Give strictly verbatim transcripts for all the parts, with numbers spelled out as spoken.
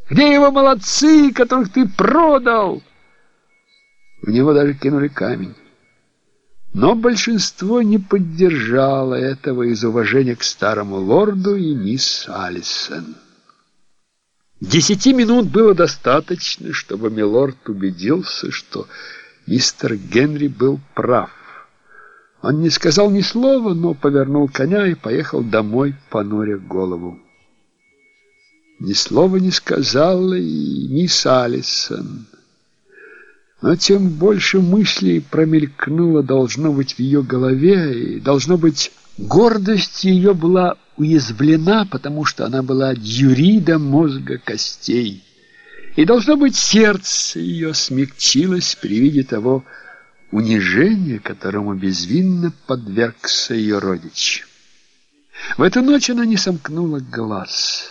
Где его молодцы, которых ты продал?» В него даже кинули камень. Но большинство не поддержало этого из уважения к старому лорду и мисс Алисон. Десяти минут было достаточно, чтобы милорд убедился, что мистер Генри был прав. Он не сказал ни слова, но повернул коня и поехал домой, понуря голову. Ни слова не сказала и мисс Алисон. Но тем больше мыслей промелькнуло, должно быть, в ее голове, и, должно быть, гордость ее была уязвлена, потому что она была дюри до мозга костей. И, должно быть, сердце ее смягчилось при виде того унижения, которому безвинно подвергся ее родич. В эту ночь она не сомкнула глаз.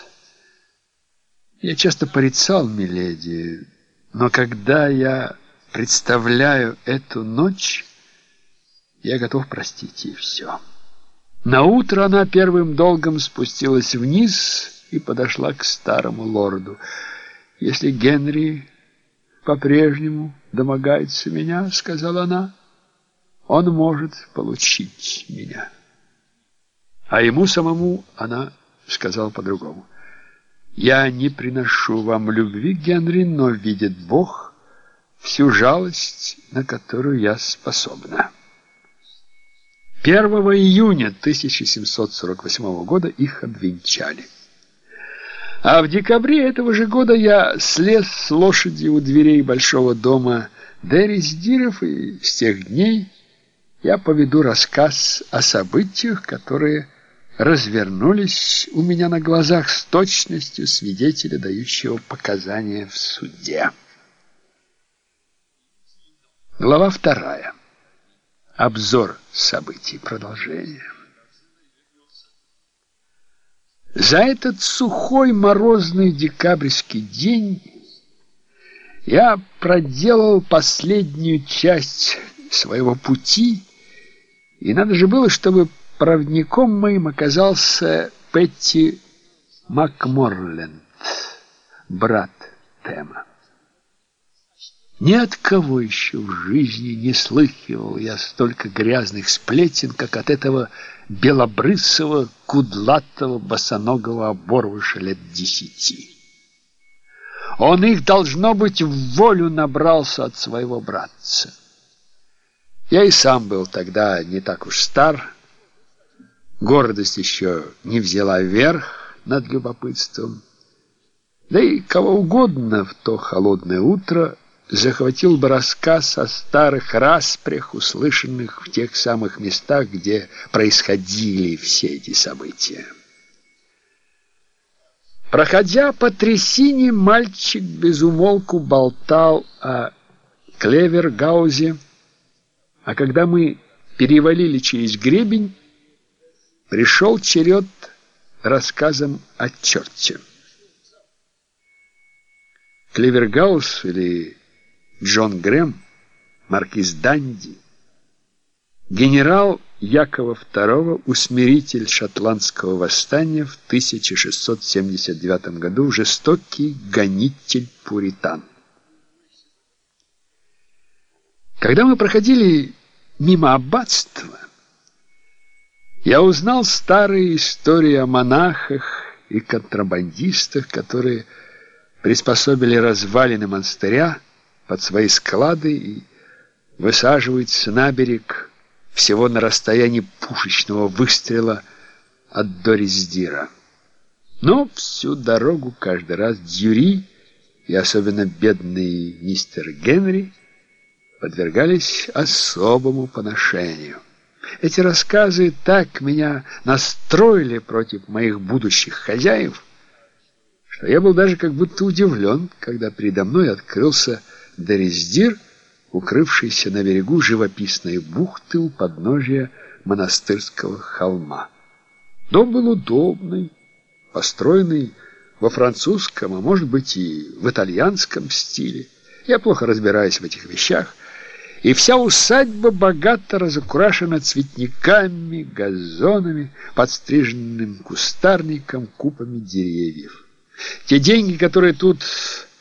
Я часто порицал миледи, но когда я представляю эту ночь, я готов простить ей все. Наутро она первым долгом спустилась вниз и подошла к старому лорду. «Если Генри по-прежнему домогается меня, — сказала она, — он может получить меня». А ему самому она сказала по-другому: «Я не приношу вам любви, Генри, но видит Бог всю жалость, на которую я способна». первого июня тысяча семьсот сорок восьмого года их обвенчали. А в декабре этого же года я слез с лошади у дверей большого дома Деррисдиров, и с тех дней я поведу рассказ о событиях, которые развернулись у меня на глазах с точностью свидетеля, дающего показания в суде. Глава вторая. Обзор событий. Продолжение. За этот сухой морозный декабрьский день я проделал последнюю часть своего пути, и надо же было, чтобы проводником моим оказался Петти Макморленд, брат Тема. Ни от кого еще в жизни не слыхивал я столько грязных сплетен, как от этого белобрысого, кудлатого, босоногого оборвыша лет десяти. Он их, должно быть, в волю набрался от своего братца. Я и сам был тогда не так уж стар, гордость еще не взяла верх над любопытством, да и кого угодно в то холодное утро захватил бы рассказ о старых распрях, услышанных в тех самых местах, где происходили все эти события. Проходя по трясине, мальчик безумолку болтал о Клевергаузе, а когда мы перевалили через гребень, пришел черед рассказам о черте. Клевергаус или Джон Грэм, маркиз Данди, генерал Якова второго, усмиритель шотландского восстания в тысяча шестьсот семьдесят девятом году, жестокий гонитель пуритан. Когда мы проходили мимо аббатства, я узнал старые истории о монахах и контрабандистах, которые приспособили развалины монастыря под свои склады и высаживаются на берег всего на расстоянии пушечного выстрела от Дорисдира. Но всю дорогу каждый раз дюри, и особенно бедный мистер Генри, подвергались особому поношению. Эти рассказы так меня настроили против моих будущих хозяев, что я был даже как будто удивлен, когда передо мной открылся Дорисдир, укрывшийся на берегу живописной бухты у подножия монастырского холма. Дом был удобный, построенный во французском, а может быть и в итальянском стиле. Я плохо разбираюсь в этих вещах, и вся усадьба богато разукрашена цветниками, газонами, подстриженным кустарником, купами деревьев. Те деньги, которые тут